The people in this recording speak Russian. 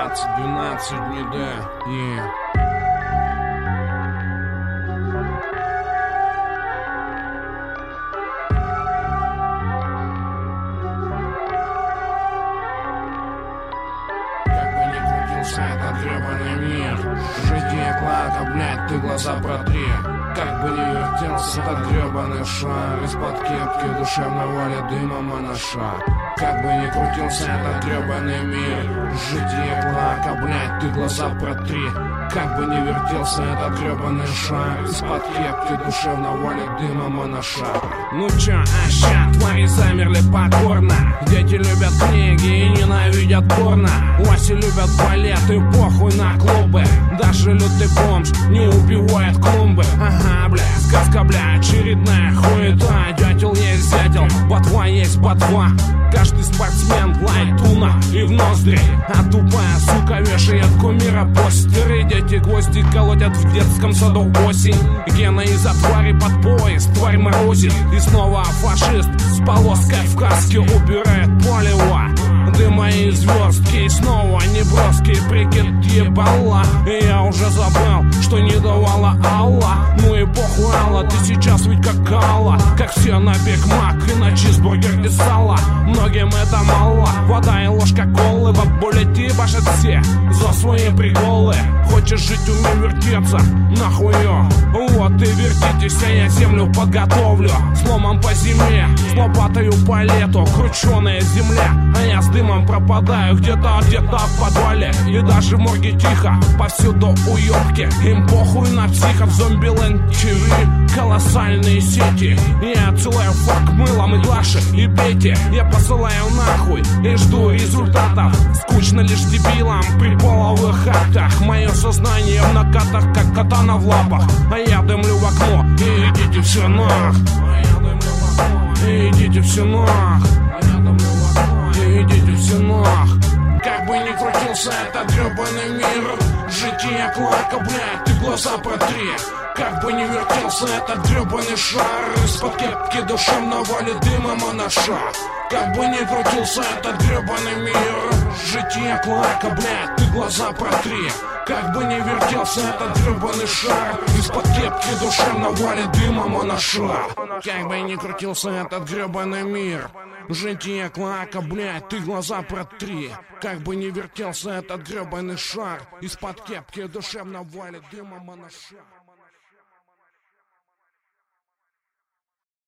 2012 не да. Этот гребаный мир, житие клака, блядь, ты глаза протри. Как бы ни вертелся этот гребаный шар, из-под кепки душевного ли дыма монаша. Как бы ни крутился этот гребаный мир, житие клака, блядь, ты глаза протри. Как бы ни вертелся этот гребаный шар, из-под кепки душевного ли дыма монаша. Ну чё, ща, твари замерли покорно. Дети любят книги и ненавидят порно. Лоси любят балет и похуй на клубы. Даже лютый бомж не убивает клумбы. Ага, бля, сказка, бля, очередная хуета. Дятел есть дятел, ботва есть ботва. Каждый спортсмен лайтуна и в ноздри. А тупая сука вешает кумира постеры. Дети гвозди колотят в детском саду осень. Гена из-за твари под поезд, тварь морозит. И снова фашист с полоской в каске убирает полево. Дыма и звездки, и снова неброский прикид ебала. И я уже забыл, что не давала Алла. Ну и похуй, Алла, ты сейчас ведь как Алла. Как все на Биг Мак и на чизбургер из сала. Многим это мало, вода и ложка колы. Бабуля башат все за свои приколы. Хочешь жить, умей вертеться, нахуё. Вот и вертитесь, а я землю подготовлю. С ломом по зиме, с лопатою по лету. Крученая земля, а я с дымом пропадаю. Где-то в подвале, и даже в морге тихо. Повсюду уёбки, им похуй на психов. Зомби-ленд ТВ, колоссальные сети. Я отсылаю фак мылом и Глаше, и Пете. Я посылаю нахуй и жду результатов. Скучно лишь дебилам при половых актах. Мое сознание в накатах, как катана в лапах. А я дымлю в окно, и идите все нах. И идите все нах. И идите все нах. Как бы ни крутился этот гребаный мир, житие клака, блядь, ты глаза протри. Как бы ни вертелся этот гребаный шар, из-под кепки душевного ли дыма монаша. Как бы ни крутился этот гребаный мир, житие клака, блядь, ты глаза протри. Как бы ни вертелся этот гребаный шар, из-под кепки душевного ли дыма монаша. Как бы ни крутился этот гребаный мир, житие клака, блядь, ты глаза протри. Как бы ни вертелся этот гребаный шар, из-под кепки душевного ли дыма монаша.